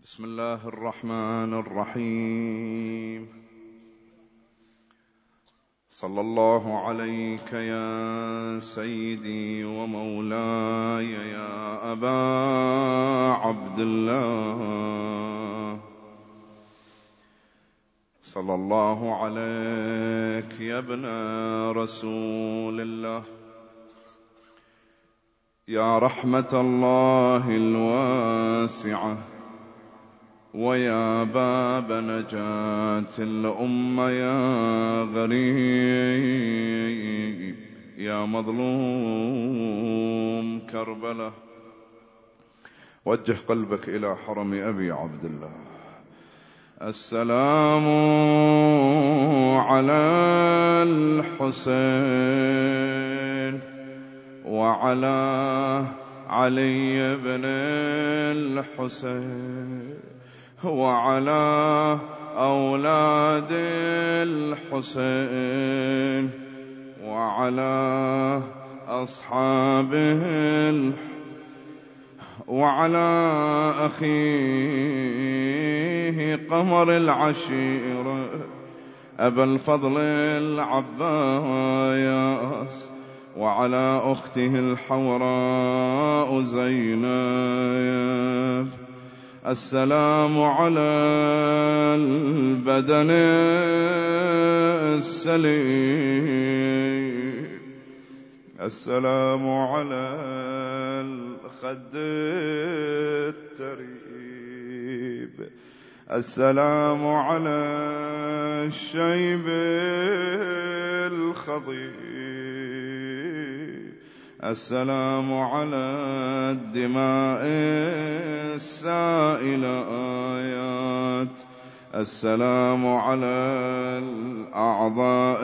بسم الله الرحمن الرحيم. صلى الله عليك يا سيدي ومولاي يا أبا عبد الله، صلى الله عليك يا ابن رسول الله، يا رحمة الله الواسعة، ويا باب نجاة الأمة، يا غريب يا مظلوم كربلاء. وجه قلبك إلى حرم أبي عبد الله. السلام على الحسين وعلى علي بن الحسين وعلى أولاد الحسين وعلى أصحابه وعلى أخيه قمر العشيرة أبا الفضل العباس، وعلى أخته الحوراء زينب. السلام على البدن السليم، السلام على الخد التريب، السلام على الشيب الخضيب، السلام على الدماء السائلة آيات، السلام على الأعضاء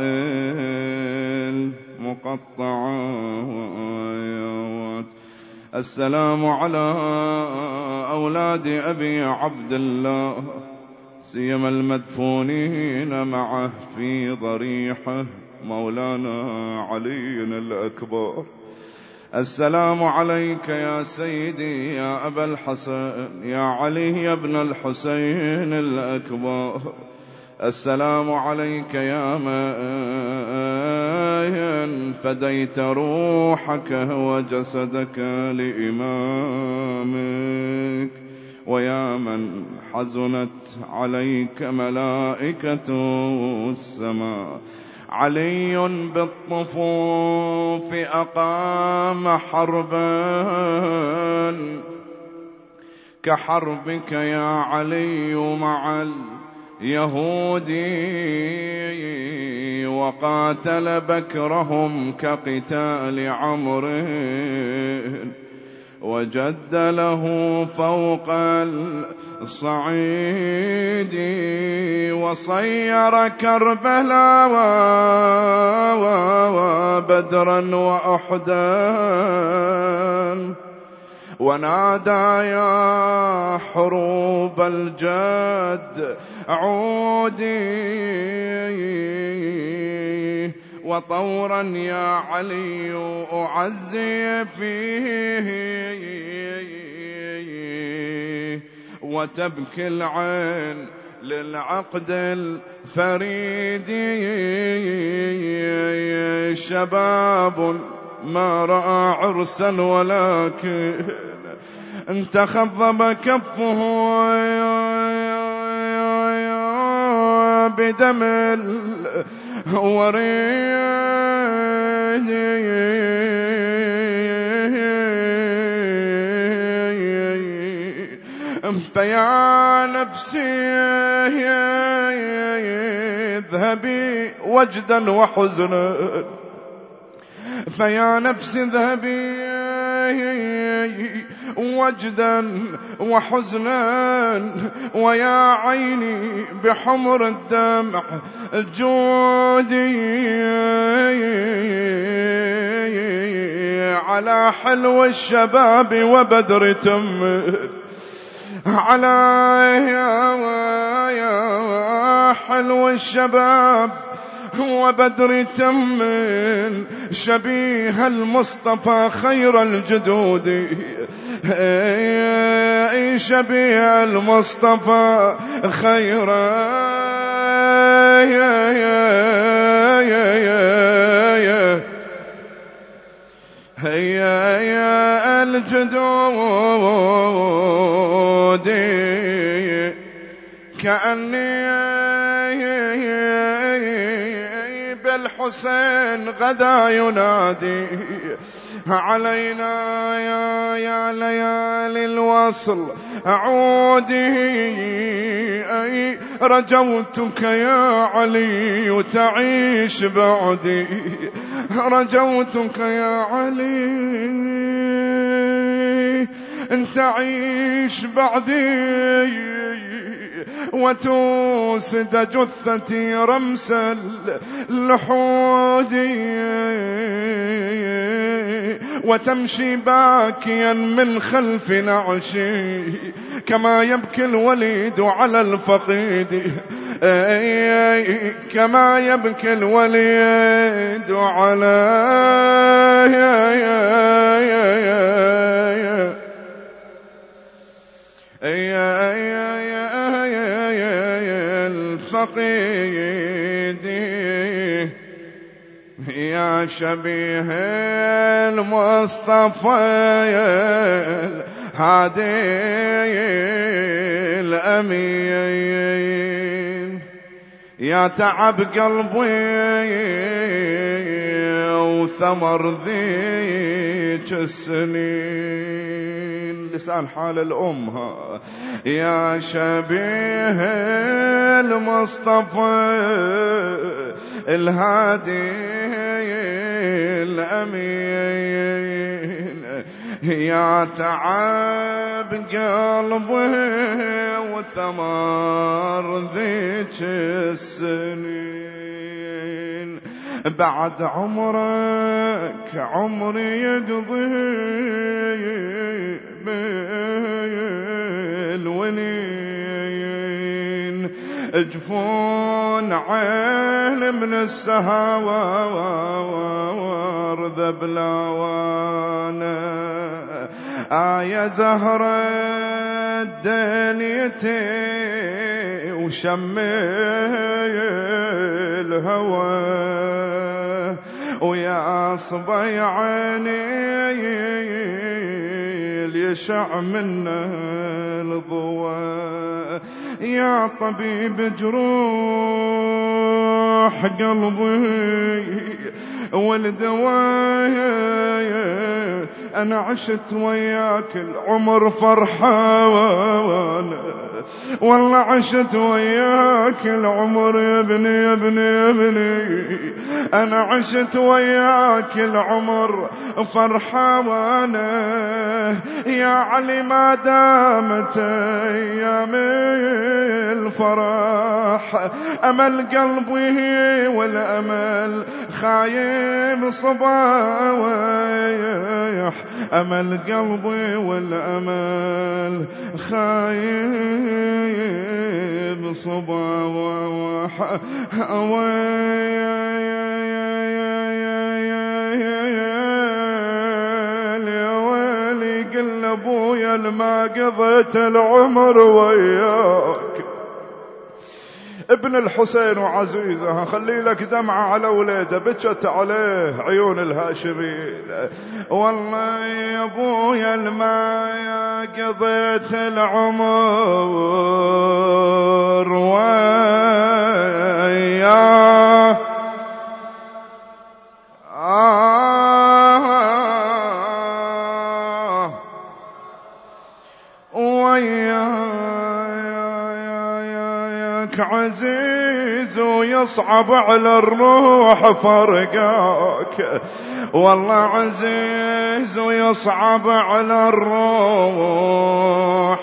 المقطعات، السلام على أولاد أبي عبد الله، سيما المدفونين معه في ضريحه مولانا علي الأكبر. السلام عليك يا سيدي يا أبا الحسن، يا علي يا ابن الحسين الأكبر. السلام عليك يا من فديت روحك وجسدك لإمامك، ويا من حزنت عليك ملائكة السماء. علي بالطفوف أقام حربا كحربك يا علي مع اليهود، وقاتل بكرهم كقتال عمرو، وجد له فوق الصعيد، وصير كربلاء وبدرا وأحدا، ونادى يا حروب الجد عودي، وطورا يا علي أعزي فيه، وتبكي العين للعقد الفريد. شباب ما رأى عرسا ولكن تخضب كفه بدم الوريد، فيا نفسي اذهبي وجدا وحزنا، فيا نفسي اذهبي وجدا وحزنا، ويا عيني بحمر الدمع جودي، على حلو الشباب وبدر تمر، على يا حلو الشباب وبدر تم شبيه المصطفى خير الجدود شبيه المصطفى خير هيا الجدود كأني بالحسين غدا ينادي علينا يا ليالي الوصل عودي رجوتك يا علي تعيش بعدي رجوتك يا علي أن تعيش بعدي وتوسد جثتي رمس اللحود وتمشي باكيا من خلف نعشي كما يبكي الوليد على الفقيد كما يبكي الوليد على الفقيد يا شبيه المصطفى الهادي الأمين يا تعب قلبي وثمر ذيك السنين لسان حال الأم يا شبيه المصطفى الهادي الأمين يا تعب قلبي وثمر ذيك السنين بعد عمرك عمري يقضي بالونين جفون عين من السهوار ذبلاوانا يا زهرة دنيتي وشمي الهوى ويا صبي عيني يشع منا الضوى يا طبيب جروح قلبي والدواء أنا عشت وياك العمر فرحان والله عشت وياك العمر يا ابني يا ابني يا ابني أنا عشت وياك العمر فرحان يا علي ما دامت أيام الفرح أمل قلبي والأمل خايم صبايح أمل قلبي والأمل خايم صبايح ويلي قل أبويا لما قضيت العمر وياك ابن الحسين وعزيزها خلي لك دمعة على ولاده بكت عليه عيون الهاشمين والله يا ابويا لما قضيت العمر وياه عزيز ويصعب على الروح فرقاك والله عزيز ويصعب على الروح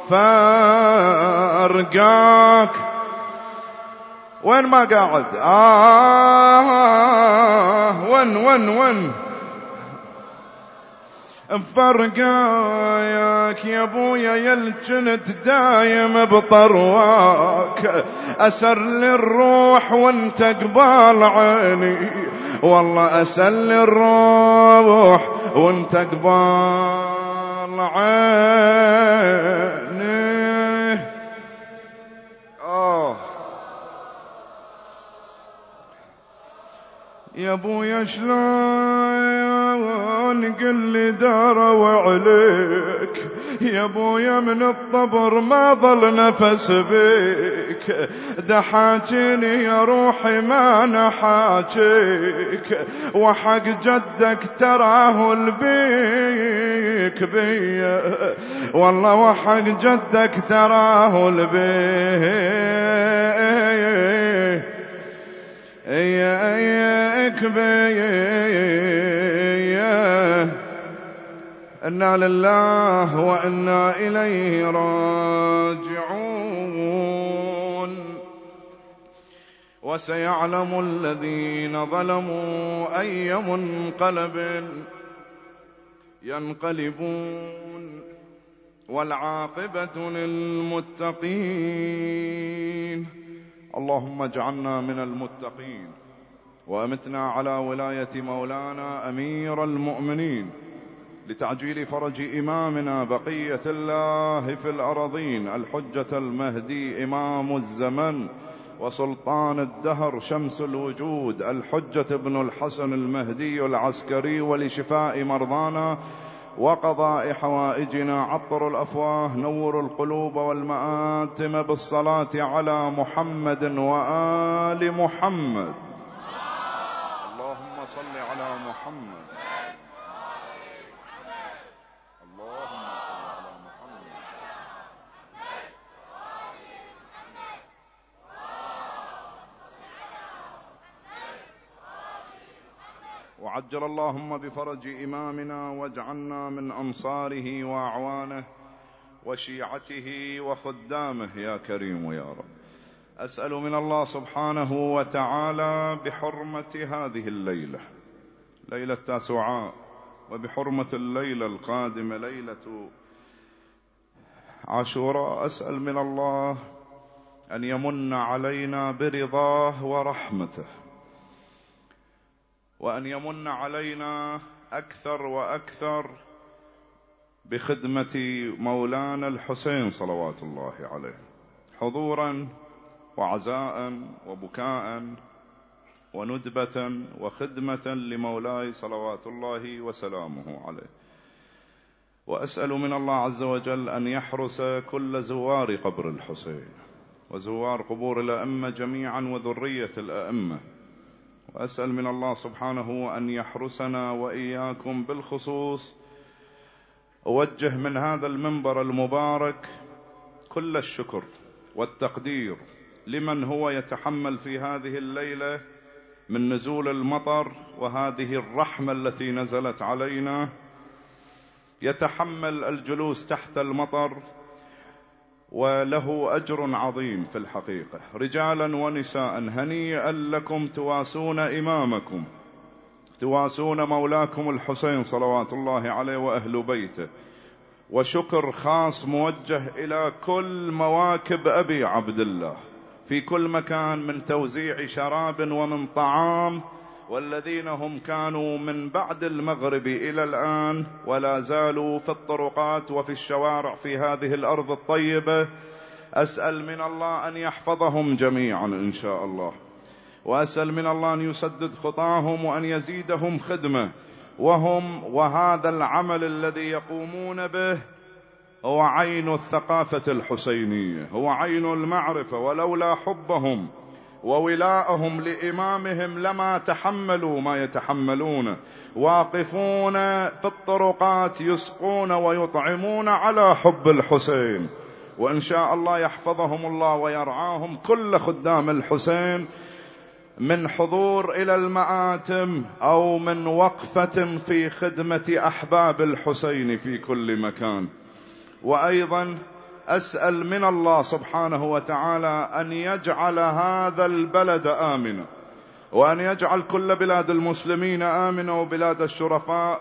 فرقاك وين ما قاعد ون بفرقاك يا ابويا يل جنت دايم بطرواك، أسر الروح وانت قبال عيني، والله أسل الروح وانت قبال عيني. يا ابويا شلون قل لي داروا عليك، يا ابويا من الطبر ما ظل نفس بيك، دحاجيني يا روحي ما نحاجيك، وحق جدك تراه البيك بيا، والله وحق جدك تراه البيك اياك بيا. إنا لله وإنا إليه راجعون. وسيعلم الذين ظلموا أي منقلب ينقلبون، والعاقبة للمتقين. اللهم اجعلنا من المتقين، وأمتنا على ولاية مولانا أمير المؤمنين، لتعجيل فرج إمامنا بقية الله في الأرضين، الحجة المهدي إمام الزمن وسلطان الدهر شمس الوجود، الحجة ابن الحسن المهدي العسكري، ولشفاء مرضانا وقضاء حوائجنا. عطر الأفواه، نور القلوب والمآتم بالصلاة على محمد وآل محمد. اللهم صل على محمد. اللهم صل على محمد. وعجل اللهم بفرج إمامنا، واجعلنا من أنصاره وأعوانه وشيعته وخدامه يا كريم يا رب. أسأل من الله سبحانه وتعالى بحرمة هذه الليلة، ليلة تاسوعاء، وبحرمة الليلة القادمة ليلة عاشوراء، أسأل من الله أن يمن علينا برضاه ورحمته، وأن يمن علينا أكثر وأكثر بخدمة مولانا الحسين صلوات الله عليه، حضورا وعزاء وبكاء وندبة وخدمة لمولاي صلوات الله وسلامه عليه. وأسأل من الله عز وجل أن يحرس كل زوار قبر الحسين، وزوار قبور الأئمة جميعا وذرية الأئمة. وأسأل من الله سبحانه أن يحرسنا وإياكم بالخصوص. أوجه من هذا المنبر المبارك كل الشكر والتقدير لمن هو يتحمل في هذه الليلة من نزول المطر وهذه الرحمة التي نزلت علينا، يتحمل الجلوس تحت المطر، وله أجر عظيم في الحقيقة. رجالا ونساء، هنيئا لكم، تواسون إمامكم، تواسون مولاكم الحسين صلوات الله عليه وأهل بيته. وشكر خاص موجه إلى كل مواكب أبي عبد الله في كل مكان، من توزيع شراب ومن طعام، والذين هم كانوا من بعد المغرب إلى الآن ولا زالوا في الطرقات وفي الشوارع في هذه الأرض الطيبة. أسأل من الله أن يحفظهم جميعا إن شاء الله، وأسأل من الله أن يسدد خطاهم وأن يزيدهم خدمة. وهذا العمل الذي يقومون به هو عين الثقافة الحسينية، هو عين المعرفة، ولولا حبهم وولاءهم لإمامهم لما تحملوا ما يتحملون، واقفون في الطرقات يسقون ويطعمون على حب الحسين. وإن شاء الله يحفظهم الله ويرعاهم كل خدام الحسين، من حضور إلى المآتم أو من وقفة في خدمة أحباب الحسين في كل مكان. وأيضا أسأل من الله سبحانه وتعالى أن يجعل هذا البلد آمنا، وأن يجعل كل بلاد المسلمين آمنة وبلاد الشرفاء،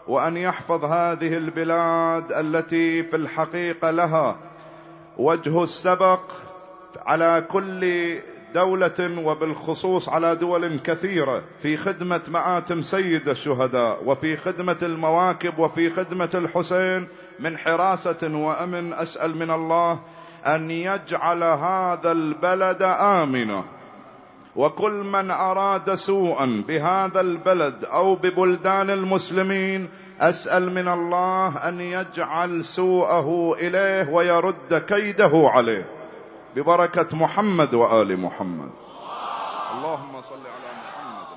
وأن يحفظ هذه البلاد التي في الحقيقة لها وجه السبق على كل دولة، وبالخصوص على دول كثيرة، في خدمة مآتم سيد الشهداء وفي خدمة المواكب وفي خدمة الحسين من حراسة وأمن. أسأل من الله أن يجعل هذا البلد آمنا، وكل من أراد سوءا بهذا البلد أو ببلدان المسلمين أسأل من الله أن يجعل سوءه إليه ويرد كيده عليه ببركة محمد وآل محمد. اللهم صل على محمد.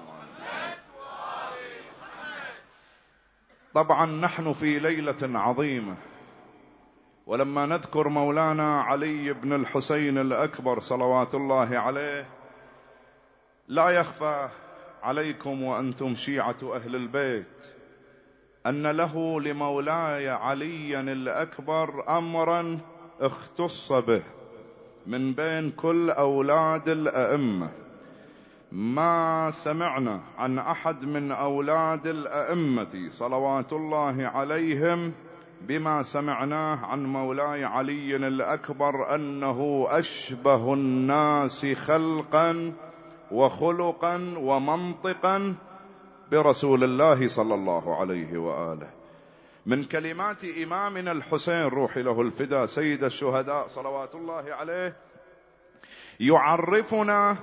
طبعا نحن في ليلة عظيمة، ولما نذكر مولانا علي بن الحسين الأكبر صلوات الله عليه لا يخفى عليكم وأنتم شيعة أهل البيت أن له لمولاي علي الأكبر أمرا اختص به من بين كل أولاد الأئمة. ما سمعنا عن أحد من أولاد الأئمة صلوات الله عليهم بما سمعناه عن مولاي علي الأكبر، أنه أشبه الناس خلقا وخلقا ومنطقا برسول الله صلى الله عليه وآله. من كلمات إمامنا الحسين روحي له الفداء سيد الشهداء صلوات الله عليه يعرفنا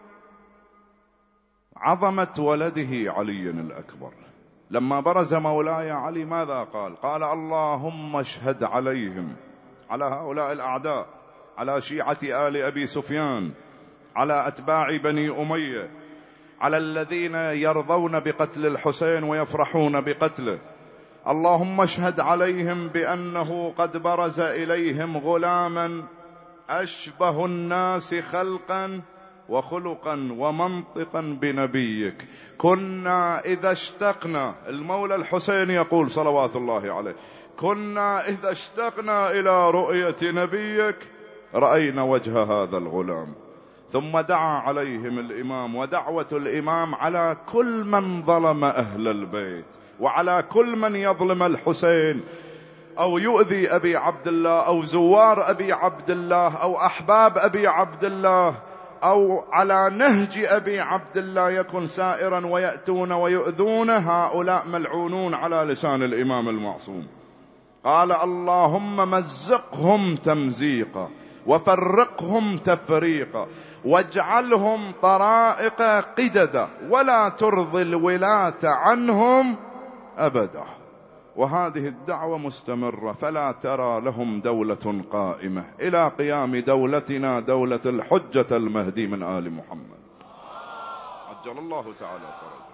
عظمة ولده علي الأكبر. لما برز مولاي علي ماذا قال؟ قال اللهم اشهد عليهم، على هؤلاء الأعداء، على شيعة آل أبي سفيان، على أتباع بني أمية، على الذين يرضون بقتل الحسين ويفرحون بقتله، اللهم اشهد عليهم بأنه قد برز إليهم غلاما أشبه الناس خلقا وخلقا ومنطقا بنبيك. كنا إذا اشتقنا، المولى الحسين يقول صلوات الله عليه، كنا إذا اشتقنا إلى رؤية نبيك رأينا وجه هذا الغلام. ثم دعا عليهم الإمام، ودعوة الإمام على كل من ظلم أهل البيت وعلى كل من يظلم الحسين أو يؤذي أبي عبد الله أو زوار أبي عبد الله أو أحباب أبي عبد الله أو على نهج أبي عبد الله يكن سائرا ويأتون ويؤذون، هؤلاء ملعونون على لسان الإمام المعصوم. قال اللهم مزقهم تمزيقا وفرقهم تفريقا واجعلهم طرائق قددا ولا ترضي الولاة عنهم أبدا. وهذه الدعوة مستمرة، فلا ترى لهم دولة قائمة إلى قيام دولتنا دولة الحجة المهدي من آل محمد عجل الله تعالى فرجه.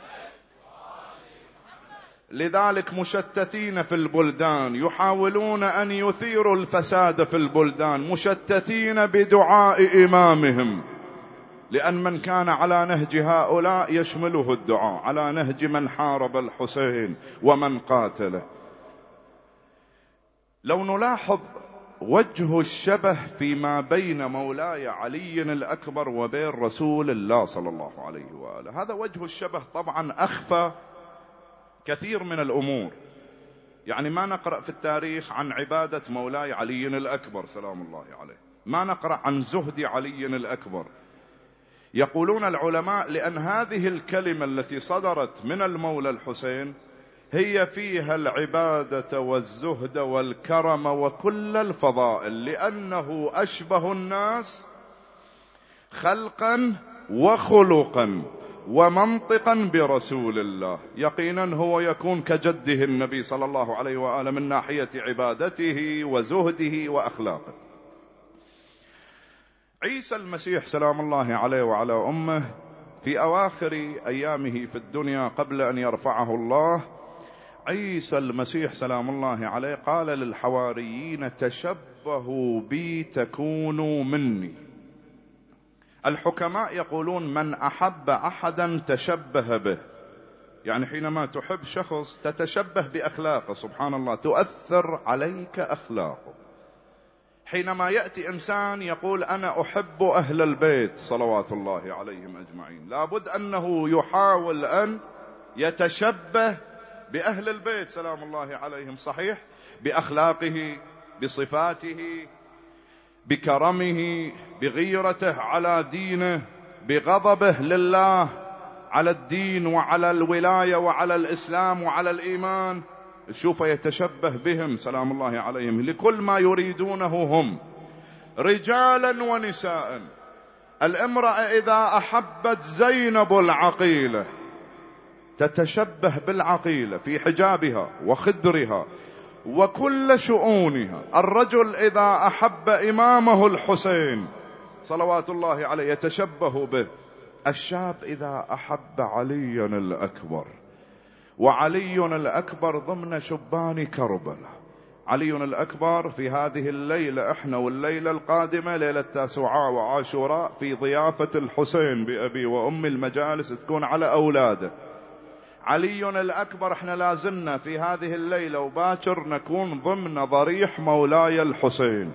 لذلك مشتتين في البلدان، يحاولون أن يثيروا الفساد في البلدان، مشتتين بدعاء إمامهم، لأن من كان على نهج هؤلاء يشمله الدعاء على نهج من حارب الحسين ومن قاتله. لو نلاحظ وجه الشبه فيما بين مولاي علي الأكبر وبين رسول الله صلى الله عليه وآله، هذا وجه الشبه طبعا أخفى كثير من الأمور. يعني ما نقرأ في التاريخ عن عبادة مولاي علي الأكبر سلام الله عليه، ما نقرأ عن زهد علي الأكبر. يقولون العلماء لأن هذه الكلمة التي صدرت من المولى الحسين هي فيها العبادة والزهد والكرم وكل الفضائل، لأنه أشبه الناس خلقا وخلقا ومنطقا برسول الله. يقينا هو يكون كجده النبي صلى الله عليه وآله من ناحية عبادته وزهده وأخلاقه. عيسى المسيح سلام الله عليه وعلى أمه في أواخر أيامه في الدنيا قبل أن يرفعه الله، عيسى المسيح سلام الله عليه قال للحواريين تشبهوا بي تكونوا مني. الحكماء يقولون من أحب أحدا تشبه به، يعني حينما تحب شخص تتشبه بأخلاقه، سبحان الله تؤثر عليك أخلاقه. حينما يأتي إنسان يقول أنا أحب أهل البيت صلوات الله عليهم أجمعين، لابد أنه يحاول أن يتشبه بأهل البيت سلام الله عليهم، صحيح، بأخلاقه، بصفاته، بكرمه، بغيرته على دينه، بغضبه لله على الدين وعلى الولاية وعلى الإسلام وعلى الإيمان. شوف يتشبه بهم سلام الله عليهم لكل ما يريدونه هم، رجالا ونساء. الامرأة إذا أحبت زينب العقيلة تتشبه بالعقيلة في حجابها وخدرها وكل شؤونها. الرجل إذا أحب إمامه الحسين صلوات الله عليه يتشبه به. الشاب إذا أحب عليا الأكبر، وعلي الأكبر ضمن شبان كربلاء. علي الأكبر في هذه الليلة احنا والليلة القادمة ليلة تاسوعاء وعاشوراء في ضيافة الحسين بأبي وأم، المجالس تكون على أولاده. علي الأكبر احنا لازلنا في هذه الليلة وباكر نكون ضمن ضريح مولاي الحسين.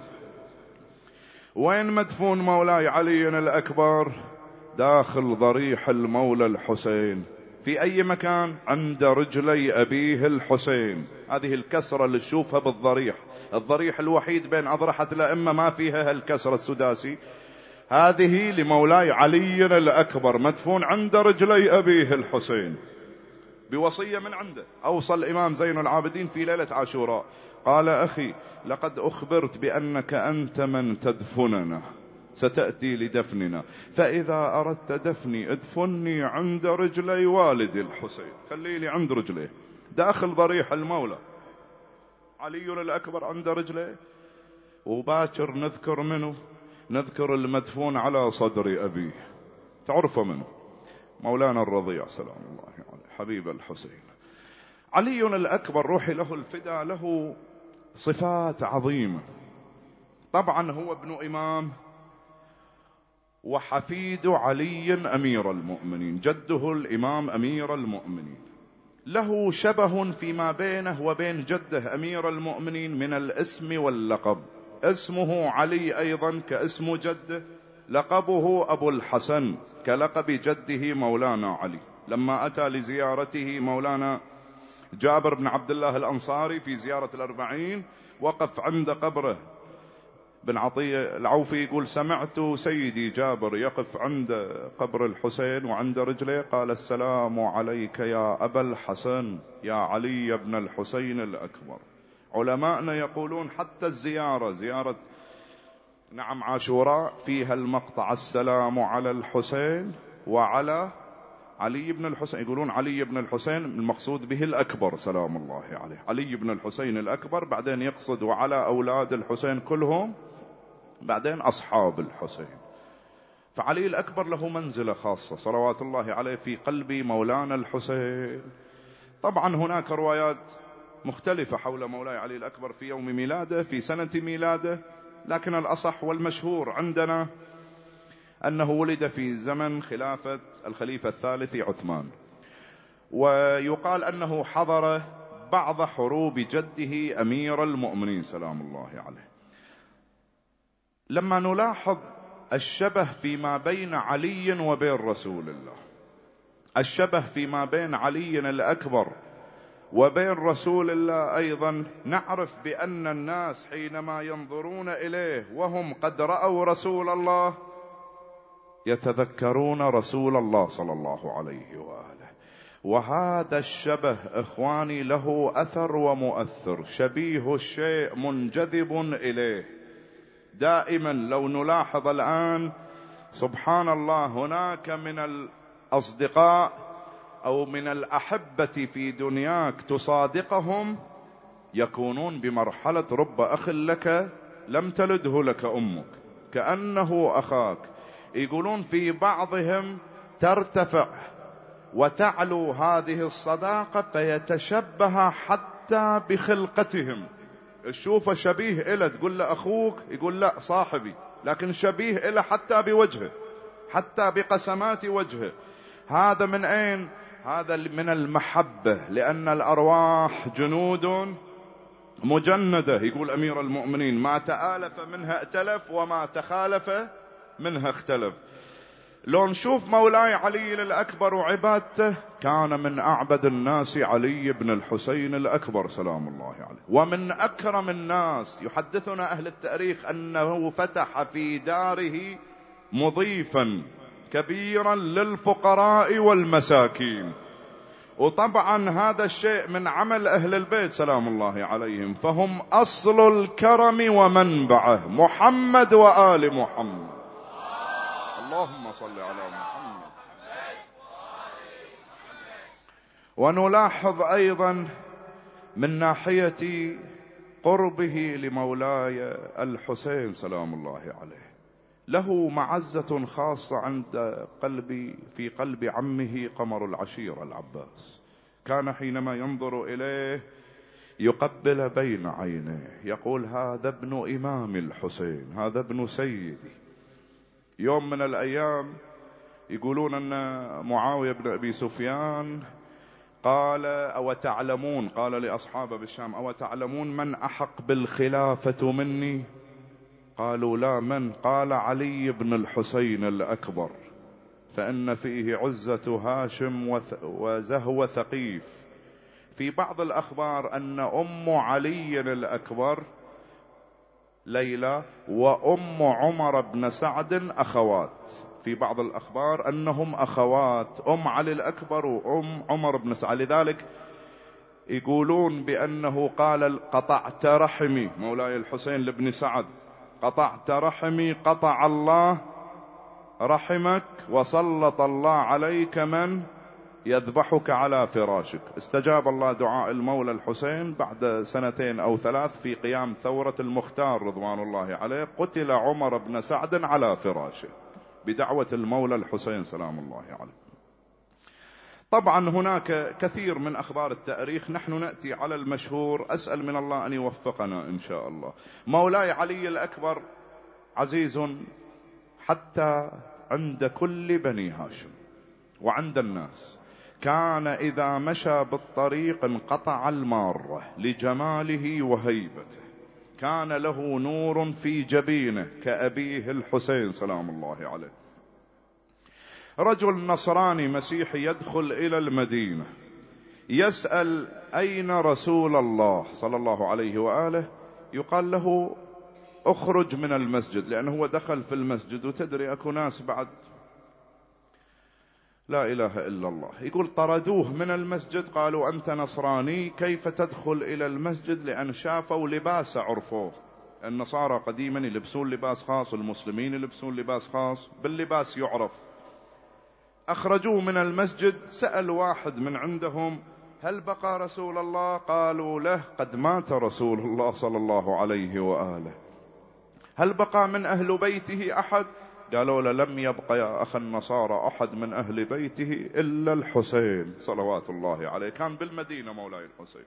وين مدفون مولاي علي الأكبر؟ داخل ضريح المولى الحسين. في أي مكان؟ عند رجلي أبيه الحسين. هذه الكسرة اللي تشوفها بالضريح، الضريح الوحيد بين أضرحة الأئمة ما فيها هالكسرة السداسي، هذه لمولاي علي الأكبر مدفون عند رجلي أبيه الحسين بوصية من عنده. أوصى الإمام زين العابدين في ليلة عاشوراء قال: أخي لقد أخبرت بأنك أنت من تدفننا، ستأتي لدفننا، فإذا أردت دفني ادفني عند رجلي والدي الحسين، خلي لي عند رجليه داخل ضريح المولى. علي الأكبر عند رجليه. وباكر نذكر منه، نذكر المدفون على صدر أبيه، تعرفه منه مولانا الرضيع سلام الله عليه حبيب الحسين. علي الأكبر روحي له الفداء له صفات عظيمة. طبعا هو ابن إمام وحفيد علي أمير المؤمنين، جده الإمام أمير المؤمنين، له شبه فيما بينه وبين جده أمير المؤمنين من الاسم واللقب. اسمه علي أيضا كاسم جده، لقبه أبو الحسن كلقب جده مولانا علي. لما أتى لزيارته مولانا جابر بن عبد الله الأنصاري في زيارة الأربعين، وقف عند قبره بن عطية العوفي، يقول: سمعت سيدي جابر يقف عند قبر الحسين وعند رجله، قال: السلام عليك يا أبا الحسن، يا علي بن الحسين الأكبر. علماءنا يقولون حتى زيارة نعم عاشوراء فيها المقطع: السلام على الحسين وعلى علي بن الحسين. يقولون علي بن الحسين المقصود به الأكبر سلام الله عليه، علي بن الحسين الأكبر، بعدين يقصد وعلى أولاد الحسين كلهم، بعدين أصحاب الحسين. فعلي الأكبر له منزلة خاصة صلوات الله عليه في قلب مولانا الحسين. طبعا هناك روايات مختلفة حول مولاي علي الأكبر في يوم ميلاده، في سنة ميلاده، لكن الأصح والمشهور عندنا أنه ولد في زمن خلافة الخليفة الثالث عثمان، ويقال أنه حضر بعض حروب جده أمير المؤمنين سلام الله عليه. لما نلاحظ الشبه فيما بين علي وبين رسول الله، الشبه فيما بين علي الأكبر وبين رسول الله أيضا، نعرف بأن الناس حينما ينظرون إليه وهم قد رأوا رسول الله يتذكرون رسول الله صلى الله عليه وآله. وهذا الشبه إخواني له أثر ومؤثر، شبيه الشيء منجذب إليه دائما. لو نلاحظ الآن سبحان الله، هناك من الأصدقاء أو من الأحبة في دنياك تصادقهم يكونون بمرحلة رب أخ لك لم تلده لك أمك، كأنه أخاك. يقولون في بعضهم ترتفع وتعلو هذه الصداقة فيتشبه حتى بخلقتهم. تشوفه شبيه إله تقول له أخوك، يقول لا صاحبي، لكن شبيه إله حتى بوجهه، حتى بقسمات وجهه. هذا من أين؟ هذا من المحبة، لأن الأرواح جنود مجندة. يقول أمير المؤمنين: ما تآلف منها ائتلف وما تخالف منها اختلف. لو نشوف مولاي علي الأكبر وعبادته كان من أعبد الناس علي بن الحسين الأكبر سلام الله عليه، ومن أكرم الناس. يحدثنا أهل التاريخ أنه فتح في داره مضيفا كبيرا للفقراء والمساكين. وطبعا هذا الشيء من عمل أهل البيت سلام الله عليهم، فهم أصل الكرم ومنبعه، محمد وآل محمد. اللهم صل على محمد. ونلاحظ أيضا من ناحية قربه لمولاي الحسين سلام الله عليه، له معزة خاصة عند في قلب عمه قمر العشيرة العباس. كان حينما ينظر إليه يقبل بين عينيه، يقول هذا ابن إمام الحسين، هذا ابن سيدي. يوم من الأيام يقولون أن معاوية بن أبي سفيان قال أو تعلمون، قال لأصحابه بالشام أو تعلمون من أحق بالخلافة مني؟ قالوا لا، من؟ قال علي بن الحسين الأكبر، فإن فيه عزة هاشم وزهو ثقيف. في بعض الأخبار أن أم علي الأكبر ليلى وأم عمر بن سعد أخوات، في بعض الأخبار أنهم أخوات، أم علي الأكبر وأم عمر بن سعد. لذلك يقولون بأنه قال قطعت رحمي مولاي الحسين لابن سعد، قطعت رحمي قطع الله رحمك وسلط الله عليك من يذبحك على فراشك. استجاب الله دعاء المولى الحسين بعد 2 أو 3 في قيام ثورة المختار رضوان الله عليه، قتل عمر بن سعد على فراشه بدعوة المولى الحسين سلام الله عليه. طبعا هناك كثير من أخبار التاريخ، نحن نأتي على المشهور. أسأل من الله أن يوفقنا إن شاء الله. مولاي علي الأكبر عزيز حتى عند كل بني هاشم وعند الناس. كان إذا مشى بالطريق انقطع المارة لجماله وهيبته. كان له نور في جبينه كأبيه الحسين سلام الله عليه. رجل نصراني مسيحي يدخل إلى المدينة يسأل أين رسول الله صلى الله عليه وآله؟ يقال له اخرج من المسجد، لأنه هو دخل في المسجد. وتدري أكو ناس بعد لا إله إلا الله، يقول طردوه من المسجد، قالوا أنت نصراني كيف تدخل إلى المسجد؟ لأن شافوا لباس عرفوه. النصارى قديما يلبسون لباس خاص، المسلمين يلبسون لباس خاص، باللباس يعرف. أخرجوه من المسجد. سأل واحد من عندهم هل بقى رسول الله؟ قالوا له قد مات رسول الله صلى الله عليه وآله. هل بقى من أهل بيته أحد؟ قالوا له لم يبقى يا أخ النصارى أحد من أهل بيته إلا الحسين صلوات الله عليه. كان بالمدينة مولاي الحسين.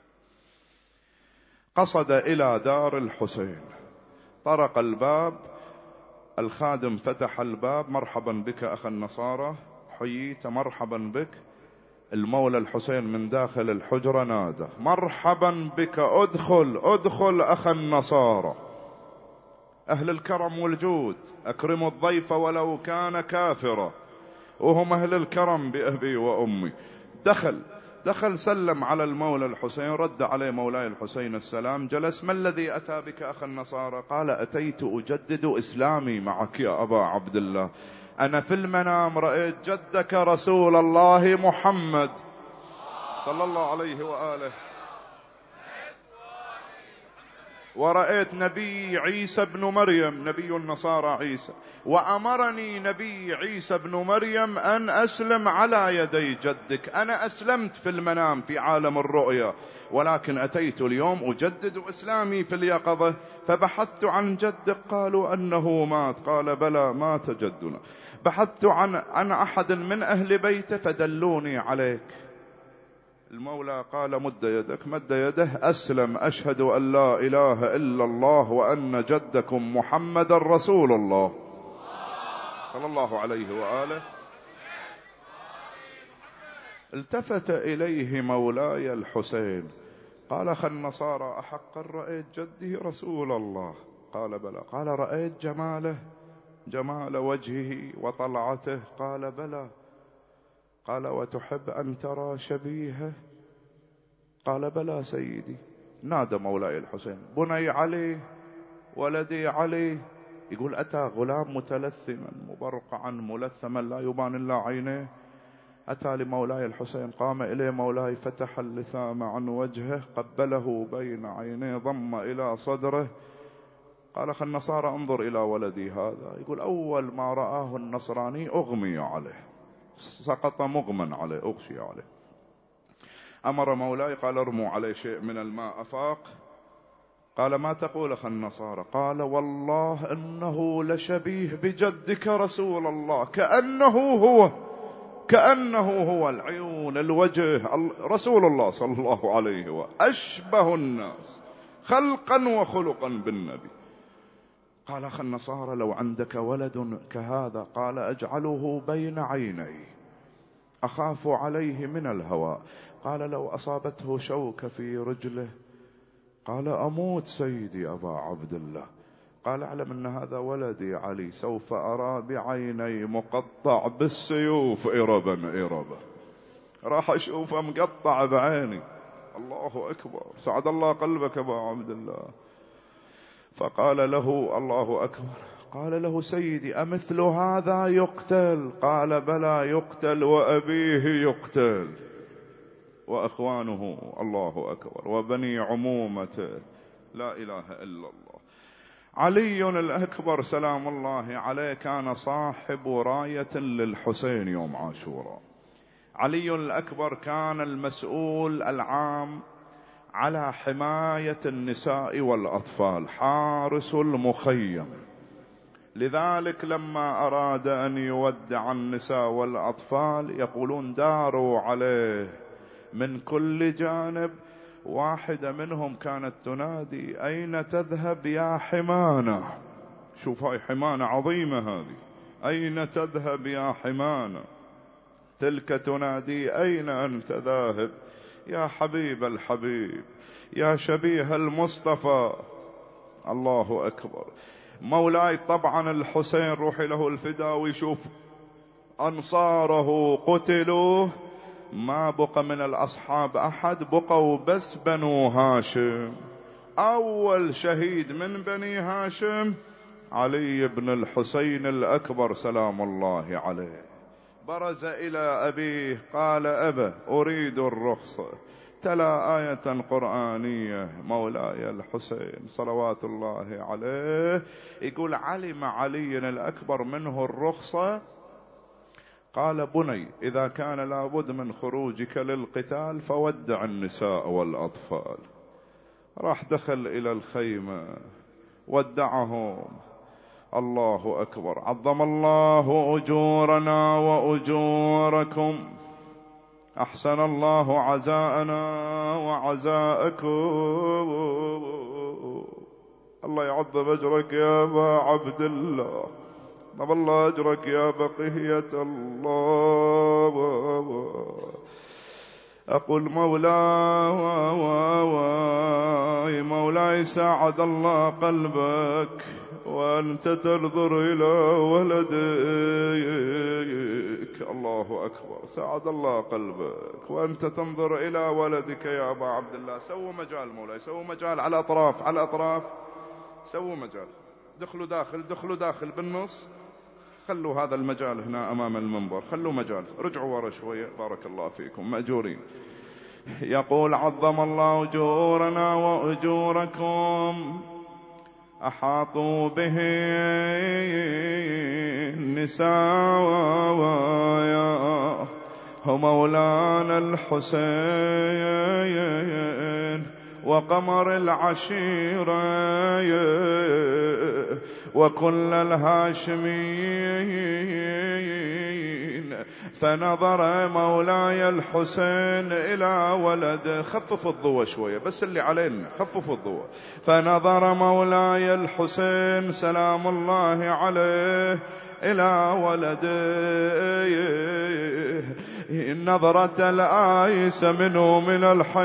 قصد إلى دار الحسين، طرق الباب، الخادم فتح الباب، مرحبا بك أخ النصارى، حييت، مرحبا بك. المولى الحسين من داخل الحجرة نادى مرحبا بك، ادخل ادخل أخ النصارى. أهل الكرم والجود، أكرموا الضيف ولو كان كافرا، وهم أهل الكرم بأبي وأمي. دخل سلم على المولى الحسين، رد عليه مولاي الحسين السلام، جلس. ما الذي أتى بك أخ النصارى؟ قال أتيت أجدد إسلامي معك يا أبا عبد الله. أنا في المنام رأيت جدك رسول الله محمد صلى الله عليه وآله، ورأيت نبي عيسى بن مريم، نبي النصارى عيسى، وأمرني نبي عيسى بن مريم أن أسلم على يدي جدك. أنا أسلمت في المنام في عالم الرؤيا، ولكن أتيت اليوم أجدد إسلامي في اليقظة. فبحثت عن جدك، قالوا أنه مات. قال بلى مات جدنا. بحثت عن أحد من أهل بيته فدلوني عليك. المولى قال مد يدك، مد يده، أسلم، أشهد أن لا إله إلا الله وأن جدكم محمد رسول الله صلى الله عليه وآله. التفت إليه مولاي الحسين قال أخ النصارى أحقا رأيت جدي رسول الله؟ قال بلى. قال رأيت جماله، جمال وجهه وطلعته؟ قال بلى. قال وتحب أن ترى شبيهه؟ قال بلى سيدي. نادى مولاي الحسين بني علي، ولدي علي. يقول أتى غلام متلثما مبرقعا ملثما لا يبان إلا عينيه، أتى لمولاي الحسين، قام إليه مولاي، فتح اللثام عن وجهه، قبله بين عينيه، ضم إلى صدره. قال أخي النصارى انظر إلى ولدي هذا. يقول أول ما رآه النصراني أغمي عليه، سقط مغمى عليه، أغشي عليه. أمر مولاي قال ارموا عليه شيء من الماء، أفاق. قال ما تقول أخي النصارى؟ قال والله إنه لشبيه بجدك رسول الله، كأنه هو العيون الوجه رسول الله صلى الله عليه وسلم، أشبه الناس خلقا وخلقا بالنبي. قال أخي النصارى لو عندك ولد كهذا، قال أجعله بين عيني، أخاف عليه من الهواء. قال لو أصابته شوكة في رجله، قال أموت سيدي أبا عبد الله. قال أعلم أن هذا ولدي علي، سوف أرى بعيني مقطع بالسيوف إربا، راح أشوفه مقطع بعيني. الله أكبر، سعد الله قلبك أبا عبد الله. فقال له الله أكبر، قال له سيدي أمثل هذا يقتل؟ قال بلى يقتل، وأبيه يقتل، وأخوانه الله أكبر، وبني عمومته، لا إله إلا الله. علي الأكبر سلام الله عليه كان صاحب راية للحسين يوم عاشوراء. علي الأكبر كان المسؤول العام على حماية النساء والأطفال، حارس المخيم. لذلك لما أراد أن يودع النساء والأطفال يقولون داروا عليه من كل جانب. واحدة منهم كانت تنادي أين تذهب يا حمانة؟ شوف هاي حمانة عظيمة هذه، أين تذهب يا حمانة؟ تلك تنادي أين أنت ذاهب يا حبيب الحبيب، يا شبيه المصطفى. الله أكبر. مولاي طبعا الحسين روحي له الفداء، ويشوف أنصاره قتلوا، ما بقى من الأصحاب أحد، بقوا بس بنو هاشم. أول شهيد من بني هاشم علي بن الحسين الأكبر سلام الله عليه. برز إلى أبيه قال أبا أريد الرخصة، تلا آية قرآنية مولاي الحسين صلوات الله عليه. يقول علم علي الأكبر منه الرخصة، قال بني إذا كان لابد من خروجك للقتال فودع النساء والأطفال. راح دخل إلى الخيمة ودعهم. الله أكبر. عظم الله أجورنا وأجوركم، أحسن الله عزاءنا وعزاءكم. الله يعظم أجرك يا أبا عبد الله، طب الله أجرك يا بقية الله. أقول مولاي ساعد الله قلبك وأنت تنظر إلى ولدك. الله أكبر. ساعد الله قلبك وأنت تنظر إلى ولدك يا أبا عبد الله. سووا مجال مولاي، سووا مجال على الأطراف، سووا مجال، دخلوا داخل بالنص، خلوا هذا المجال هنا أمام المنبر، خلوا مجال، رجعوا ورا شوية، بارك الله فيكم مأجورين. يقول عظم الله أجورنا وأجوركم، أحاطوا به النساء مولانا الحسين وقمر العشيرة وكل الهاشمين. فنظر مولاي الحسين إلى ولده، خففوا الضوء شوية بس اللي علينا، خففوا الضوء. فنظر مولاي الحسين سلام الله عليه إلى ولده نظرة الآيس منه من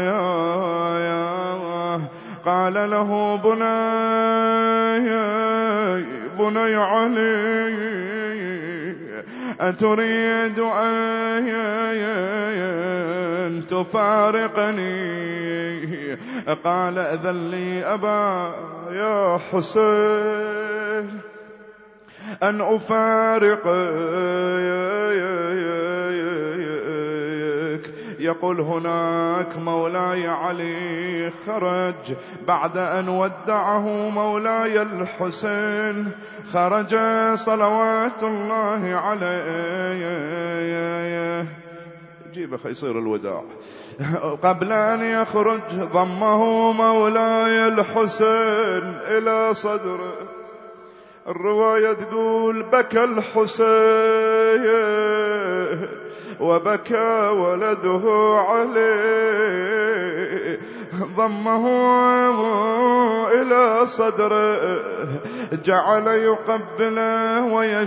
الحياة. قال له بني علي أتريد أن تفارقني؟ قال أذن لي أبا يا حسين أن أفارقك. يقول هناك مولاي علي خرج بعد أن ودعه مولاي الحسين، خرج صلوات الله عليه، جيبه يصير الوداع. قبل أن يخرج ضمه مولاي الحسين إلى صدره. الرواية تقول بكى الحسين وبكى ولده عليه، ضمه إلى صدره، جعل يقبله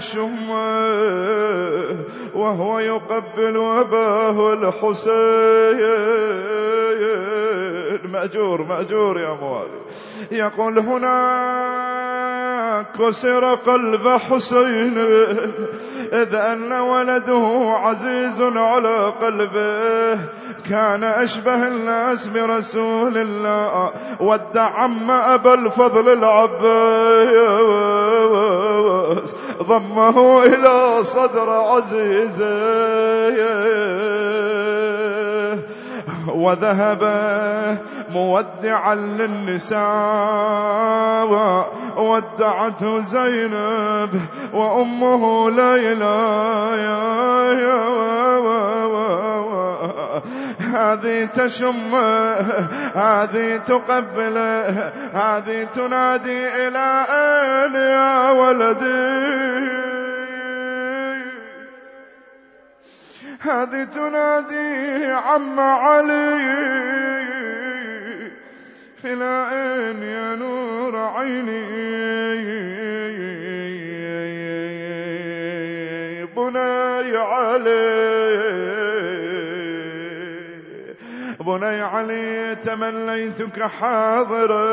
ويشمه وهو يقبل أباه الحسين. مأجور يا موالي. يقول هناك كسر قلب حسين إذ أن ولده عزيز على قلبه، كان أشبه الناس برسول الله، ودع عم أبا الفضل العباس، ضمه إلى صدر عزيزه وذهب مودعا للنساء، ودعته زينب وأمه ليلى. هذه تشم، هذه تقبل، هذه تنادي إلى أين يا ولدي، هذه تنادي عم علي، إلى أين يا نور عيني، بني علي، بني علي تمنيتك حاضرا،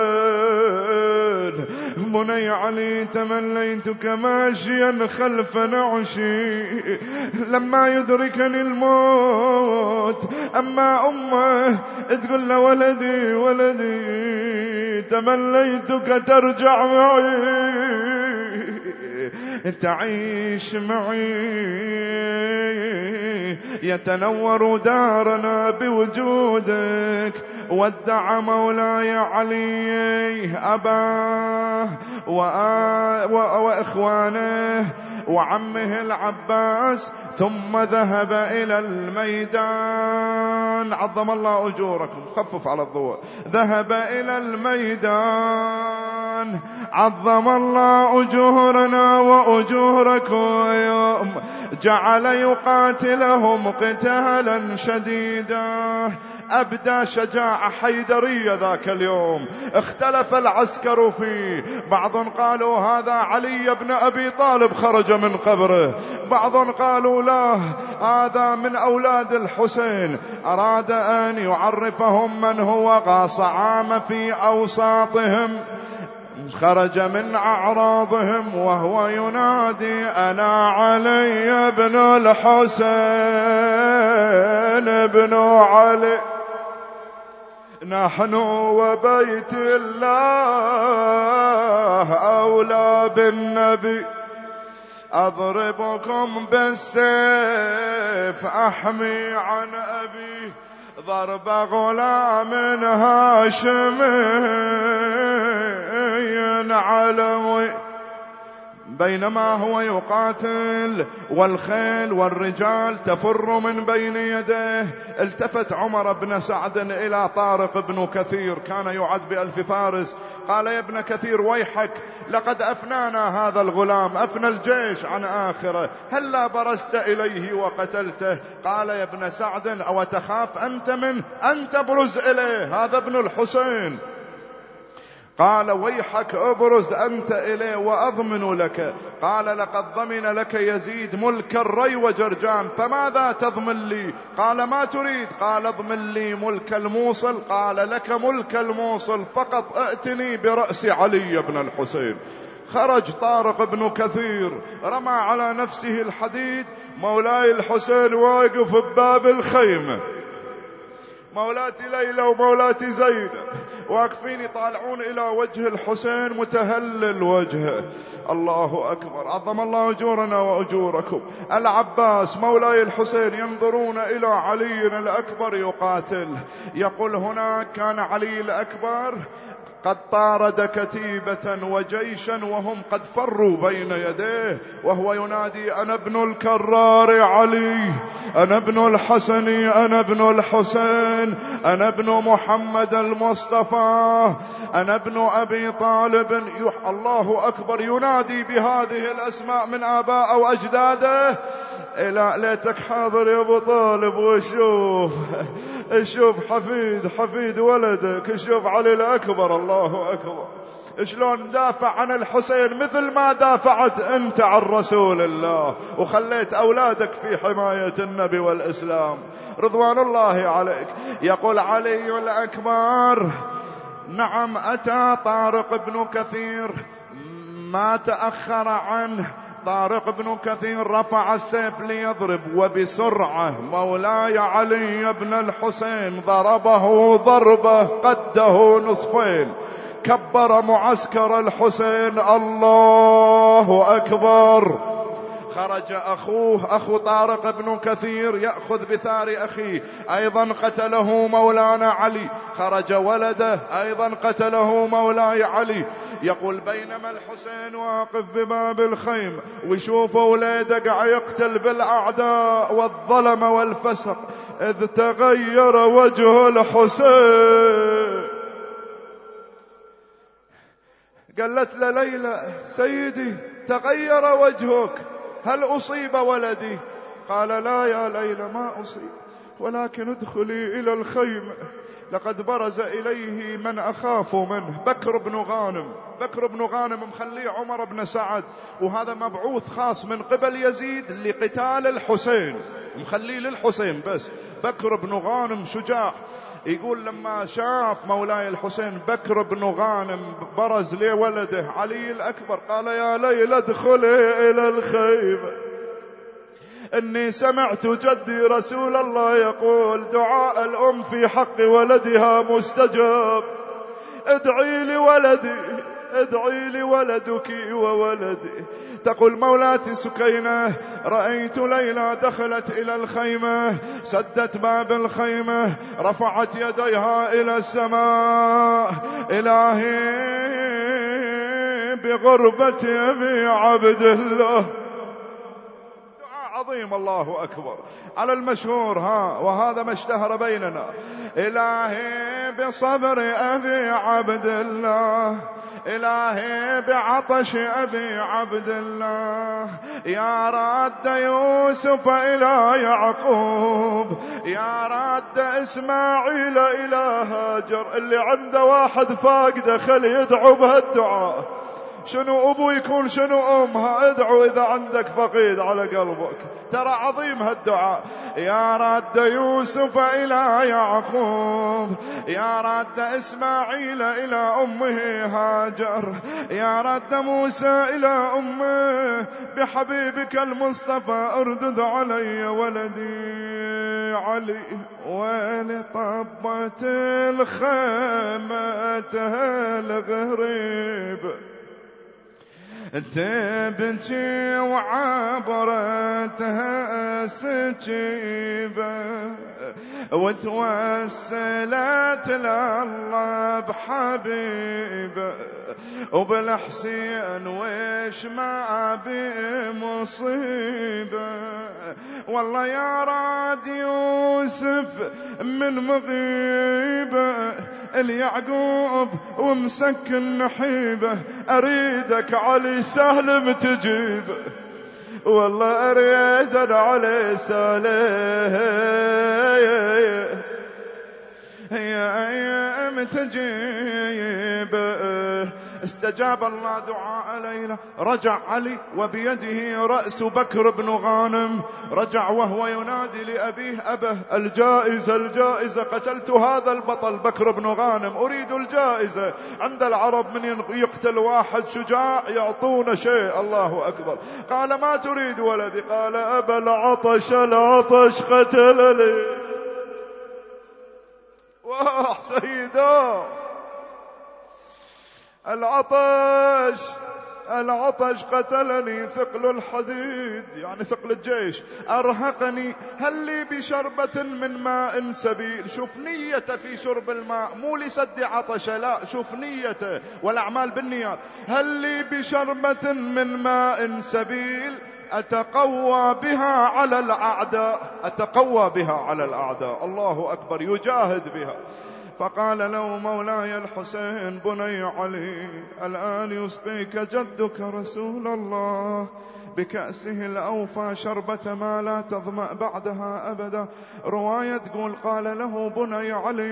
بني علي تمنيتك ماشيا خلف نعشي لما يدركني الموت. أما أمه تقول له ولدي ولدي تمنيتك ترجع معي، تعيش معي، يتنور دارنا بوجودك. ودع مولاي علي أباه وإخوانه وعمه العباس، ثم ذهب إلى الميدان. عظم الله أجوركم، خفف على الضوء. ذهب إلى الميدان، عظم الله أجورنا وأجوركم. جعل يقاتلهم قتالا شديدا، أبدى شجاعة حيدرية ذاك اليوم، اختلف العسكر فيه. بعض قالوا هذا علي بن أبي طالب خرج من قبره، بعض قالوا لا هذا من أولاد الحسين، أراد أن يعرفهم من هو قاصعام في أوساطهم. خرج من أعراضهم وهو ينادي أنا علي بن الحسين بن علي، نحن وبيت الله أولى بالنبي، أضربكم بالسيف أحمي عن أبي، ضرب غلام هاشمي علوي. بينما هو يقاتل والخيل والرجال تفر من بين يديه، التفت عمر بن سعد إلى طارق بن كثير، كان يعد ب1000 فارس. قال يا ابن كثير ويحك، لقد أفنانا هذا الغلام، أفنى الجيش عن آخره، هلا برست إليه وقتلته؟ قال يا ابن سعد أو تخاف أنت منه أن تبرز إليه، هذا ابن الحسين. قال ويحك ابرز أنت إليه وأضمن لك. قال لقد ضمن لك يزيد ملك الري وجرجان، فماذا تضمن لي؟ قال ما تريد؟ قال اضمن لي ملك الموصل. قال لك ملك الموصل، فقط ائتني برأس علي بن الحسين. خرج طارق بن كثير رمى على نفسه الحديد. مولاي الحسين واقف بباب الخيمة، مولاتي ليلى ومولاتي زينب واقفين يطالعون إلى وجه الحسين متهلل وجهه. الله أكبر، عظم الله أجورنا وأجوركم. العباس مولاي الحسين ينظرون إلى علي الأكبر يقاتل. يقول هناك كان علي الأكبر قد طارد كتيبة وجيشا وهم قد فروا بين يديه، وهو ينادي: أنا ابن الكرار علي، أنا ابن الحسن، أنا ابن الحسين، أنا ابن محمد المصطفى، أنا ابن أبي طالب. الله أكبر، ينادي بهذه الأسماء من آباء وأجداده. إلى ليتك حاضر يا أبو طالب وشوف حفيد ولدك، شوف علي الأكبر. الله أكبر، شلون دافع عن الحسين مثل ما دافعت أنت عن رسول الله وخليت أولادك في حماية النبي والإسلام رضوان الله عليك. يقول علي الأكبر: نعم أتى طارق بن كثير، ما تأخر عنه. طارق بن كثير رفع السيف ليضرب، وبسرعة مولاي علي بن الحسين ضربه ضربة قده نصفين، كبر معسكر الحسين. الله أكبر. خرج أخو طارق بن كثير يأخذ بثار أخيه، أيضا قتله مولانا علي. خرج ولده أيضا قتله مولاي علي. يقول بينما الحسين واقف بباب الخيمة ويشوف أولاده قاعد يقتل بالأعداء والظلم والفسق، إذ تغير وجه الحسين. قالت له ليلى: سيدي تغير وجهك، هل أصيب ولدي؟ قال: لا يا ليلى ما أصيب، ولكن ادخلي إلى الخيمة، لقد برز إليه من أخاف منه، بكر بن غانم. بكر بن غانم مخليه عمر بن سعد، وهذا مبعوث خاص من قبل يزيد لقتال الحسين، مخليه للحسين بس. بكر بن غانم شجاع. يقول لما شاف مولاي الحسين بكر بن غانم برز لولده علي الأكبر، قال: يا ليلى ادخلي إلى الخيمة، إني سمعت جدي رسول الله يقول: دعاء الأم في حق ولدها مستجاب، ادعي لولدي، ادعي لولدك وولدي. تقول مولاتي سكينة: رأيت ليلى دخلت إلى الخيمة، سدت باب الخيمة، رفعت يديها إلى السماء: إلهي بغربة أبي عبد الله. عظيم. الله أكبر. على المشهور وهذا ما اشتهر بيننا: إلهي بصبر أبي عبد الله، إلهي بعطش أبي عبد الله، يا راد يوسف إلى يعقوب، يا راد إسماعيل إلى هاجر. اللي عنده واحد فاقده خلي يدعو بهالدعاء. شنو أبو يكون شنو أمها، ادعو إذا عندك فقيد على قلبك، ترى عظيم هالدعاء. يا راد يوسف إلى يعقوب، يا راد إسماعيل إلى أمه هاجر، يا راد موسى إلى أمه، بحبيبك المصطفى اردد علي ولدي علي. ولطبت الخيمة الغريب تبكي وعبرتها سجيبة، وتوسلت لله بحبيبه، وبالحسين ويش ما بمصيبة. والله يا راد يوسف من مغيبة، اليعقوب ومسكن نحيبه، أريدك علي سهل تجيبه، والله أريد أنا علي سهل يا متجيبه. استجاب الله دعاء ليلى. رجع علي وبيده رأس بكر بن غانم، رجع وهو ينادي لأبيه: أبه الجائزة الجائزة، قتلت هذا البطل بكر بن غانم، أريد الجائزة. عند العرب من يقتل واحد شجاع يعطون شيء. الله أكبر. قال: ما تريد ولدي؟ قال: أبا العطش العطش قتلني. واه سيدا، العطش قتلني، ثقل الحديد يعني ثقل الجيش أرهقني، هل لي بشربة من ماء سبيل. شوف نيته في شرب الماء، مو لسد عطشه، لا، شوف نيته والأعمال بالنيات. هل لي بشربة من ماء سبيل أتقوى بها على الأعداء، أتقوى بها على الأعداء. الله أكبر، يجاهد بها. فقال له مولاي الحسين: بني علي، الآن يسقيك جدك رسول الله بكأسه الأوفى شربة ما لا تظمأ بعدها أبدا. رواية تقول: قال له بني علي: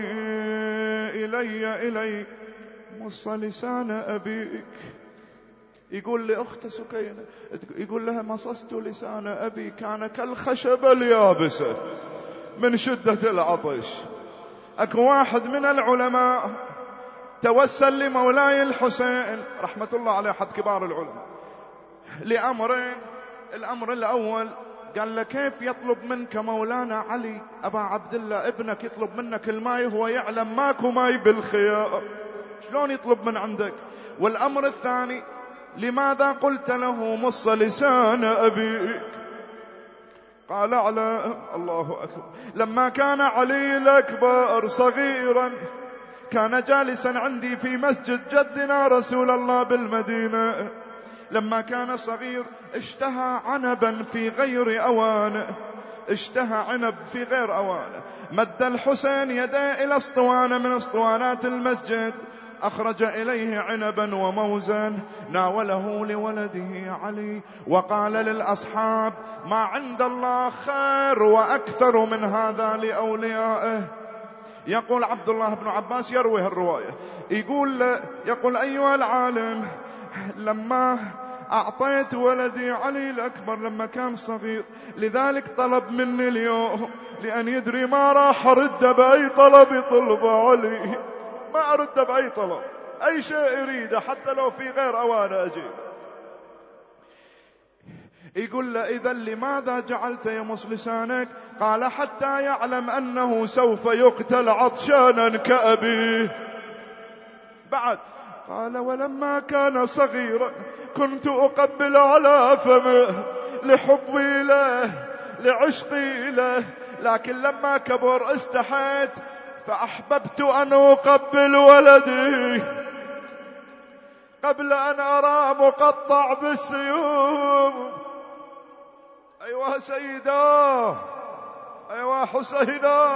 إلي مص لسان أبيك. يقول لأخت سكينة، يقول لها: مصصت لسان أبي كان كالخشبة اليابسة من شدة العطش. أكو واحد من العلماء توسل لمولاي الحسين رحمة الله عليه، أحد كبار العلماء، لأمرين. الأمر الأول قال له: كيف يطلب منك مولانا علي أبا عبد الله ابنك يطلب منك الماء هو يعلم ماكو ماء بالخيار، شلون يطلب من عندك؟ والأمر الثاني: لماذا قلت له مص لسان أبيك؟ قال: أعلم. الله أكبر. لما كان علي الأكبر صغيرا كان جالسا عندي في مسجد جدنا رسول الله بالمدينة. لما كان صغير اشتهى عنبا في غير أوانه، اشتهى عنب في غير أوانه. مد الحسين يديه إلى اسطوانة من اسطوانات المسجد، أخرج إليه عنبا وموزا، ناوله لولده علي وقال للأصحاب: ما عند الله خير وأكثر من هذا لأوليائه. يقول عبد الله بن عباس يروي الرواية، يقول: أيها العالم، لما أعطيت ولدي علي الأكبر لما كان صغير، لذلك طلب مني اليوم لأن يدري ما راح أرد بأي طلب يطلب علي، ما أرد بأي طلب، أي شيء يريده حتى لو في غير أوان أجيب. يقول له: إذا لماذا جعلت يمص لسانك؟ قال: حتى يعلم أنه سوف يقتل عطشانا كأبيه. بعد قال: ولما كان صغيرا كنت أقبل على فمه لحبي له لعشقي له، لكن لما كبر استحيت فأحببت أن أقبل ولدي قبل أن أرى مقطع بالسيوف. أيوة سيدا، أيوة حسينا.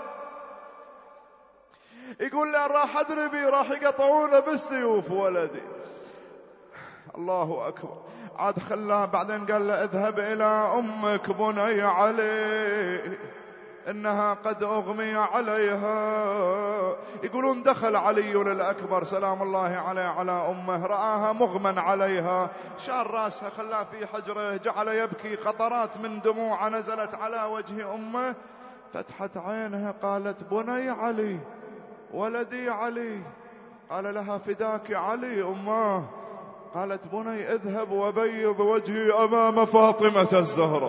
يقول لي: راح أدري بي راح يقطعونه بالسيوف ولدي. الله أكبر. عاد خلاه بعدين قال له: اذهب إلى أمك بني علي إنها قد أغمي عليها. يقولون دخل علي الأكبر سلام الله عليه على أمه، رآها مغمى عليها، شال راسها خلاه في حجره، جعل يبكي، قطرات من دموع نزلت على وجه أمه، فتحت عينها قالت: بني علي، ولدي علي. قال لها: فداك علي أماه. قالت: بني اذهب وبيض وجهي أمام فاطمة الزهراء.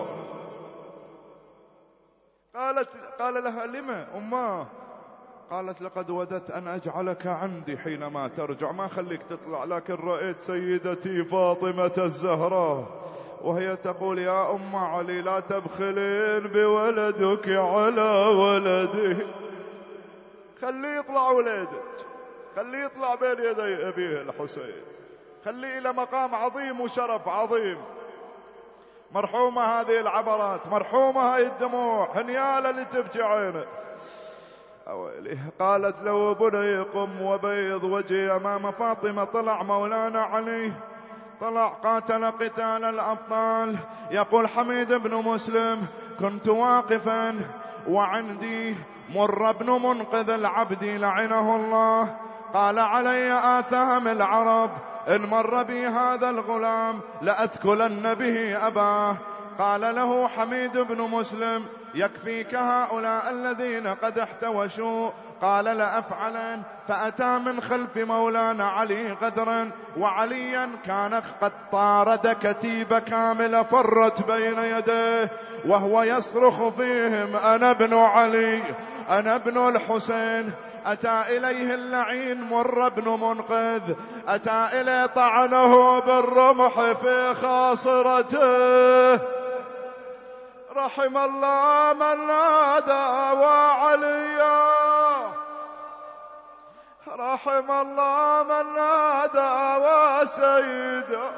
قال لها: لما أماه؟ قالت: لقد وددت أن أجعلك عندي حينما ترجع، ما خليك تطلع، لكن رأيت سيدتي فاطمة الزهراء وهي تقول: يا أم علي لا تبخلين بولدك على ولدي، خليه يطلع ولدك، خليه يطلع بين يدي أبيه الحسين، خليه إلى مقام عظيم وشرف عظيم. مرحومة هذه العبرات، مرحومة هاي الدموع، هنيالة اللي تبكي عينه. أويلي. قالت له: بني قم وبيض وجهي أمام فاطمة. طلع مولانا علي، طلع قاتل قتال الأبطال. يقول حميد بن مسلم: كنت واقفا وعندي مر بن منقذ العبد لعنه الله، قال علي آثام العرب إن مر بي هذا الغلام لأثكلن به أباه. قال له حميد بن مسلم يكفيك هؤلاء الذين قد احتوشوا. قال لأفعلن. فأتى من خلف مولانا علي غدرا، وعليا كان قد طارد كتيبة كاملة فرت بين يديه وهو يصرخ فيهم أنا ابن علي أنا ابن الحسين. أتى إليه اللعين مر بن منقذ، أتى إليه طعنه بالرمح في خاصرته. رحم الله من نادى وعليا، رحم الله من نادى وسيدا.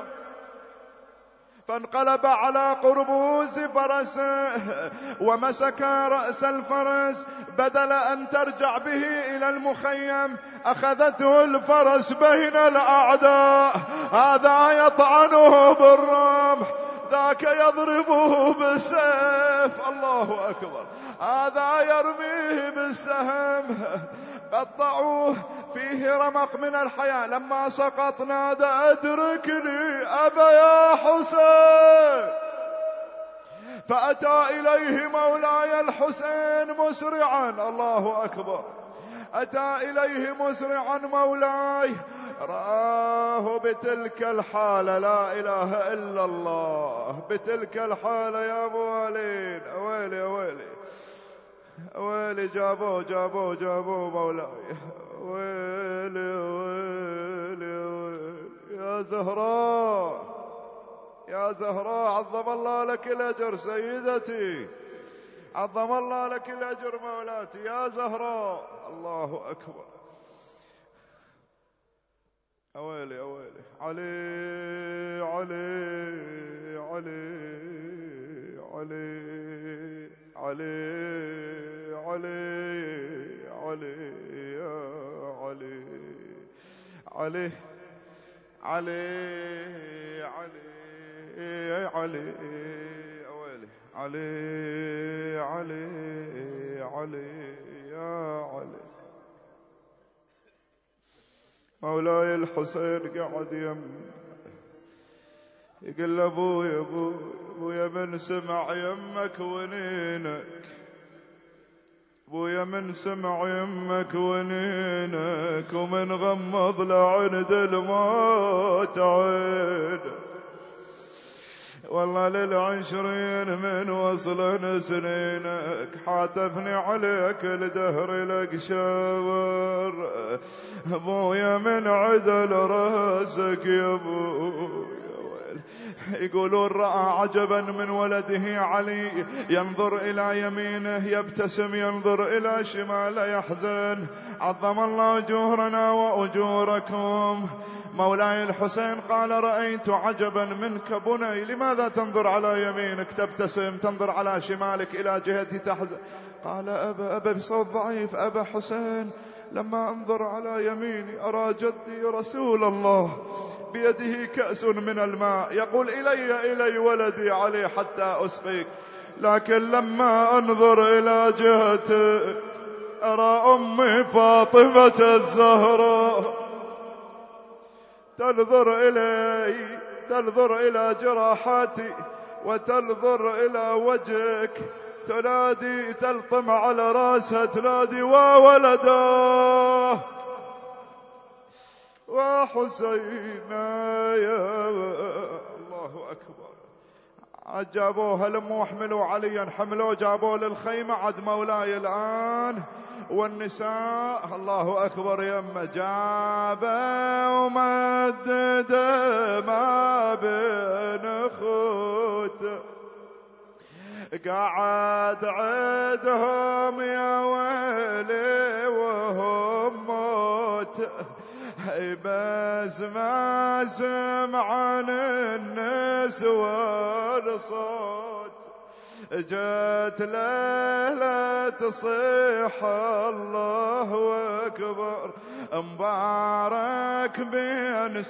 فانقلب على قربوس فرسه ومسك رأس الفرس، بدل أن ترجع به إلى المخيم أخذته الفرس بين الأعداء، هذا يطعنه بالرمح ذاك يضربه بالسيف، الله أكبر، هذا يرميه بالسهم، قطعوه فيه رمق من الحياة. لما سقط نادى أدركني أبا يا حسين، فأتى إليه مولاي الحسين مسرعا، الله أكبر، أتى إليه مسرعا مولاي، رآه بتلك الحالة، لا إله إلا الله، بتلك الحالة يا موالين، أويلي أويلي أويلي، جابوه مولاي، ويلي ويلي ويلي يا زهراء، يا زهراء، عظم الله لك الأجر سيدتي، عظم الله لك الأجر مولاتي يا زهراء، الله أكبر. أويلي أويلي، علي علي علي علي علي علي علي يا علي علي علي علي علي أويلي علي علي علي يا علي. مولاي الحسين قعد يقول له أبويا من سمع يمك ونينك، أبويا من سمع يمك ونينك، ومن غمض لعند الموت عينك، والله لل20 من وصلن سنينك، حاتفني عليك الدهر لك شاور، أبويا من عدل راسك يا أبويا. يقولون رأى عجبا من ولده علي، ينظر إلى يمينه يبتسم، ينظر إلى شماله يحزن. عظم الله أجورنا وأجوركم. مولاي الحسين قال رأيت عجبا منك بني، لماذا تنظر على يمينك تبتسم، تنظر على شمالك إلى جهتي تحزن؟ قال أبا بصوت ضعيف، أبا حسين لما أنظر على يميني أرى جدي رسول الله بيده كأس من الماء يقول إلي ولدي علي حتى أسقيك، لكن لما أنظر إلى جهته أرى أمي فاطمة الزهراء تنظر إلى جراحاتي وتنظر إلى وجهك، تنادي، تلطم على راسها تنادي وولده وحسينا يا الله أكبر. جابوها لم وحملوا عليا، حملوا جابوه للخيمة. عد مولاي الآن والنساء الله أكبر يما جابه ومدد ما بين خوته، قاعد عدهم يا ويلي وهم موت، بس ما سمع عن النسوان صوت، جت ليلة تصيح الله أكبر، مبارك بين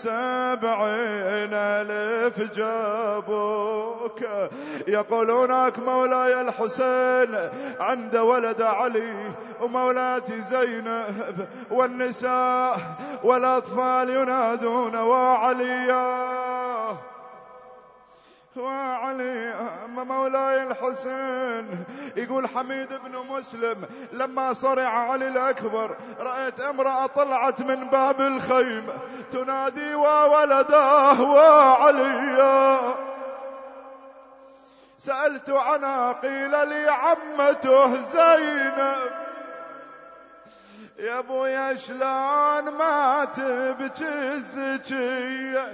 70,000 جابوك. يقولونك مولاي الحسين عند ولد علي ومولاتي زينب والنساء والأطفال ينادون وعليا وعلي. مولاي الحسين يقول حميد بن مسلم لما صرع علي الأكبر رأيت امرأة طلعت من باب الخيمة تنادي وولداه وعليا. سألت عنها قيل لي عمته زينب. يا ابويا شلون ما تبكي الزكية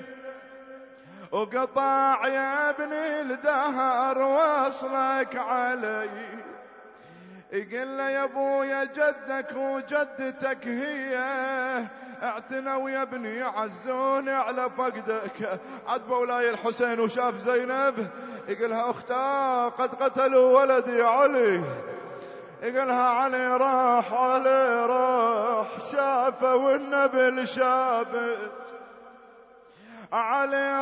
وقطع يا ابني الدهر وصلك علي. يقول له يا ابويا جدك وجدتك هي اعتنوا يا ابني يعزوني على فقدك. عد مولاي الحسين وشاف زينب يقولها اختاه قد قتلوا ولدي علي. يقولها علي راح علي راح شافه والنبل شافه. علي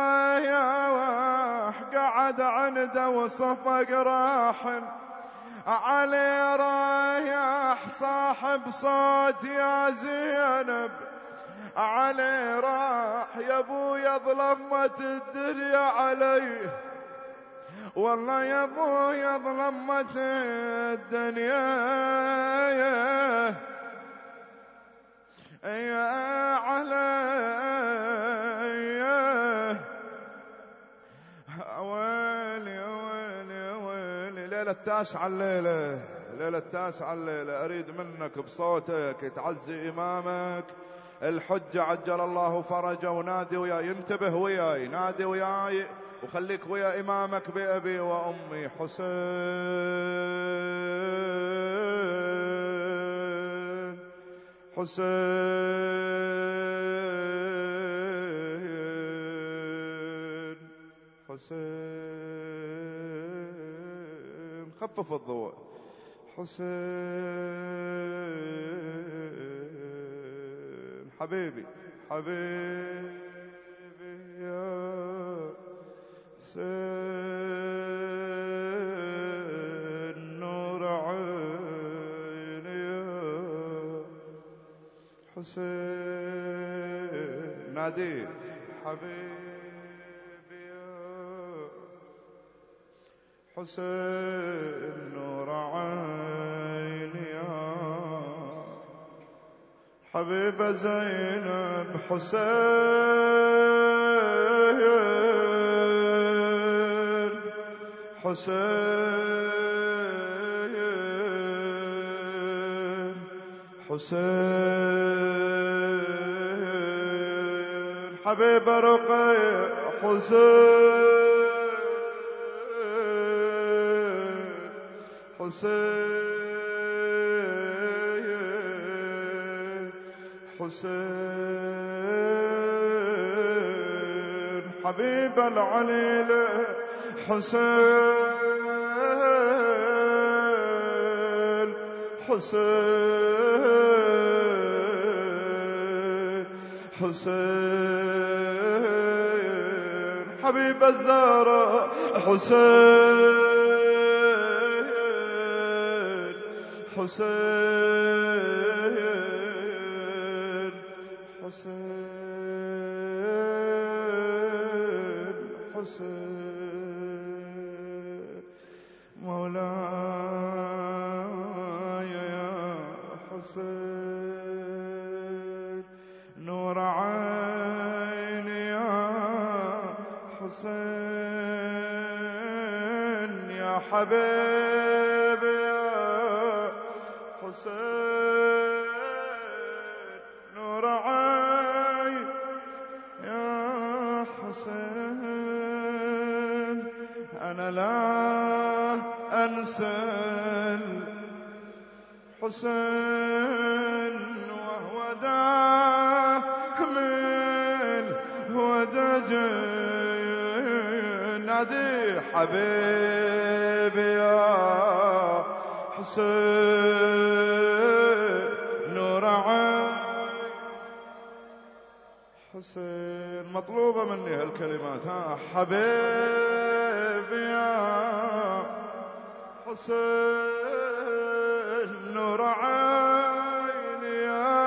رايح قعد عنده وصفق راحن. علي رايح صاحب صوت يا زينب. علي راح يا ابويا ظلمت الدنيا علي. والله يا ابويا ظلمت الدنيا يا علي. ويلي ويلي ويلي. ليلة 9 الليلة، ليلة 9 الليلة أريد منك بصوتك تعزي إمامك الحجة عجل الله فرجه ونادي وياي. انتبه وياي، نادي وياي وخليك ويا إمامك بأبي وأمي حسين حسين حسين. خفف الضوء. حسين حبيبي حبيبي يا حسين نور عيني يا حسين. نادي حبيبي يا حسين نور عيني يا حبيب زينب. حسين حسين حسين حبيب رقي. حسين حسين حسين حبيب العليل. حسين حسين حسين حبيب الزهراء. حسين حسين حسين حسين مولاي يا حسين نور عيني يا حسين يا حبيبي يا حسين نور عيني يا حسين. أنا لا أنسى الحسين وهو داخل هو دجن. ينادي حبيبي يا حسين نور عين حسين. مطلوبة مني هالكلمات، ها حبيبي يا حسين نور عيني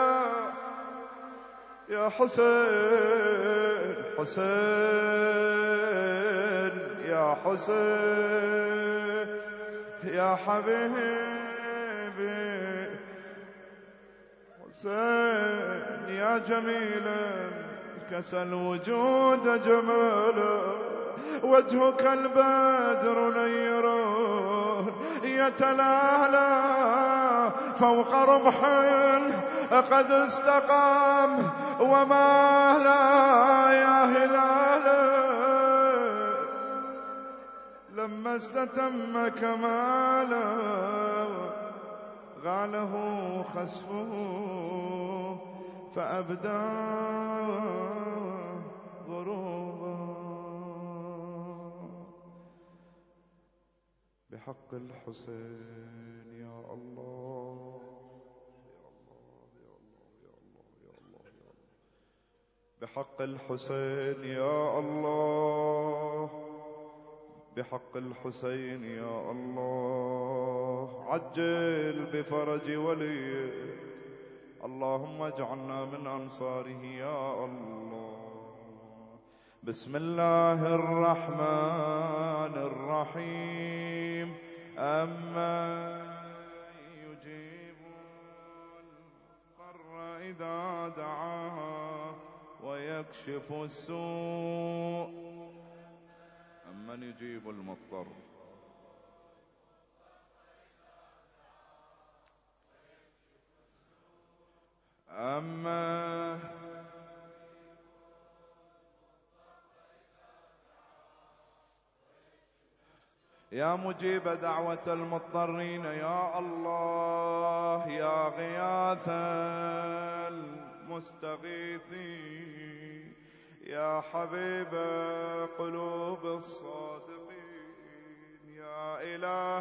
يا حسين حسين يا حسين يا حبيبي حسين يا جميلا كسى الوجود جمالا وجهك البدر نير يتلالى فوق رمح قد استقام وما لا يا هلالا لما استتم كمالا غاله خسفه فأبدى غروبا بحق الحسين يا الله يا الله يا الله يا الله يا الله يا الله بحق الحسين يا الله بحق الحسين يا الله عجل بفرج وليك اللهم اجعلنا من أنصاره يا الله. بسم الله الرحمن الرحيم أما يجيب المضطر إذا دعاه ويكشف السوء أمن يجيب المضطر أما يا مجيب دعوة المضطرين يا الله يا غياث المستغيثين يا حبيب قلوب الصادقين يا إله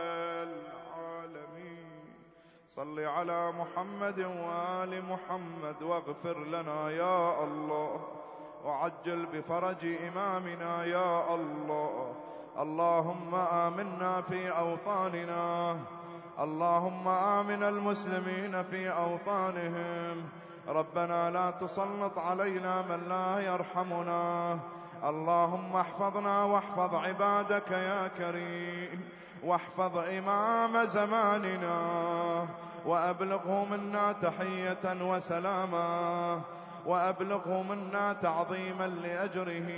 العالمين صل على محمد وآل محمد واغفر لنا يا الله وعجل بفرج إمامنا يا الله. اللهم آمنا في أوطاننا اللهم آمن المسلمين في أوطانهم ربنا لا تسلط علينا من لا يرحمنا. اللهم احفظنا واحفظ عبادك يا كريم واحفظ إمام زماننا وأبلغه منا تحية وسلاما وأبلغه منا تعظيما لأجره.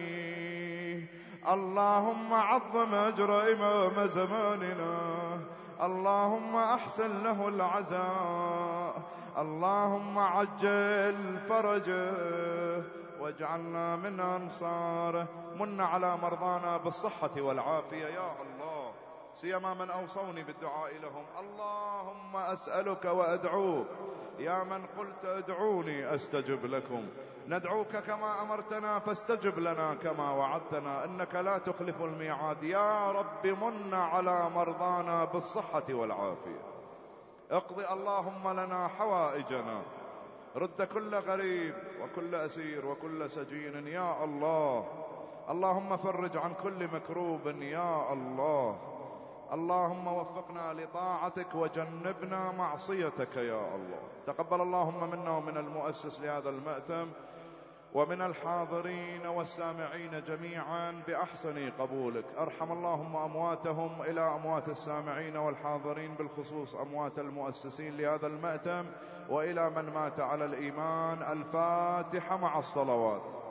اللهم عظم أجر إمام زماننا اللهم أحسن له العزاء اللهم عجل فرجه واجعلنا من أنصاره. من على مرضانا بالصحة والعافية يا الله سيما من أوصوني بالدعاء لهم. اللهم أسألك وأدعوك يا من قلت ادعوني أستجب لكم ندعوك كما أمرتنا فاستجب لنا كما وعدتنا إنك لا تخلف الميعاد. يا رب من على مرضانا بالصحة والعافية اقضي اللهم لنا حوائجنا رد كل غريب وكل أسير وكل سجين يا الله. اللهم فرج عن كل مكروب يا الله. اللهم وفقنا لطاعتك وجنبنا معصيتك يا الله. تقبل اللهم منا ومن المؤسس لهذا المأتم ومن الحاضرين والسامعين جميعا بأحسن قبولك. ارحم اللهم أمواتهم إلى أموات السامعين والحاضرين بالخصوص أموات المؤسسين لهذا المأتم وإلى من مات على الإيمان. الفاتحة مع الصلوات.